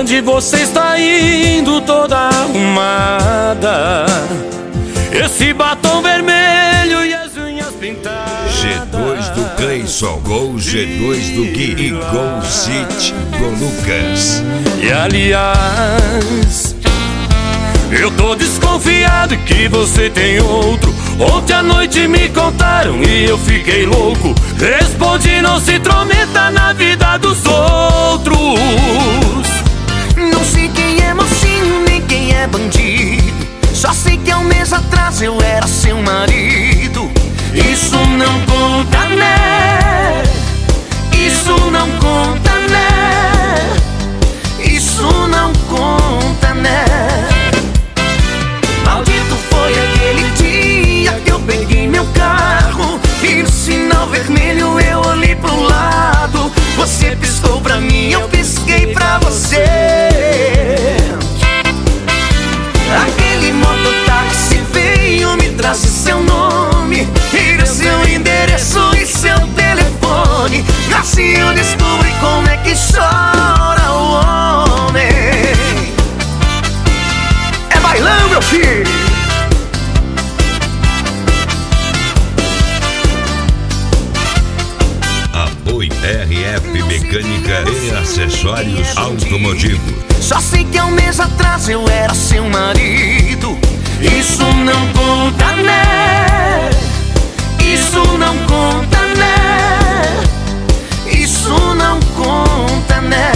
onde você está indo toda arrumada? Esse batom vermelho e as unhas pintadas. G2 do Cleison, Gol G2 do Gui e Gol City do Lucas. E aliás, eu tô desconfiado que você tem outro. Ontem à noite me contaram e eu fiquei louco. Respondi, não se intrometa na vida dos outros. Não sei quem é mocinho, nem quem é bandido. Só sei que há um mês atrás eu era seu marido. Isso não conta, né? Isso não conta, né? Isso não conta, né? Maldito foi aquele dia que eu peguei meu carro e no sinal vermelho eu olhei pro lado. Você piscou pra mim, eu pisquei pra você. Aquele mototáxi veio, me trouxe seu nome e seu endereço e seu telefone. Assim eu descobri como é que chora o homem. É bailão, meu filho. Apoio RF Mecânica e Acessórios Automotivos. Só sei que há um mês atrás eu era seu marido. Isso não conta, né? Isso não conta, né? Isso não conta, né?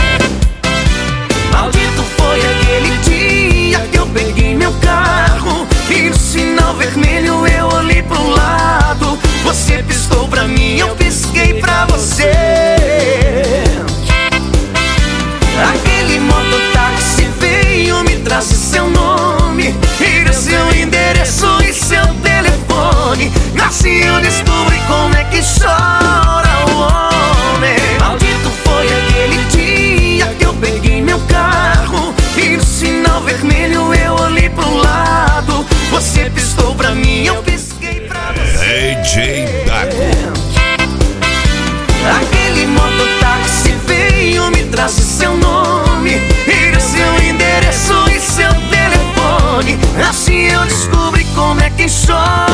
Maldito foi aquele dia que eu peguei meu carro e no sinal vermelho eu olhei pro lado. Você piscou pra mim, eu pisquei pra você. Aquele mototáxi veio, me trouxe seu nome e seu endereço e seu telefone. Assim eu descobri como é que chora o homem. Maldito foi aquele dia que eu peguei meu carro e no sinal vermelho eu olhei pro lado. Você piscou pra mim, eu pisquei pra você. DJ Dago. Aquele mototáxi veio, me trouxe seu nome e seu endereço e seu telefone. Assim eu descobri como é que chora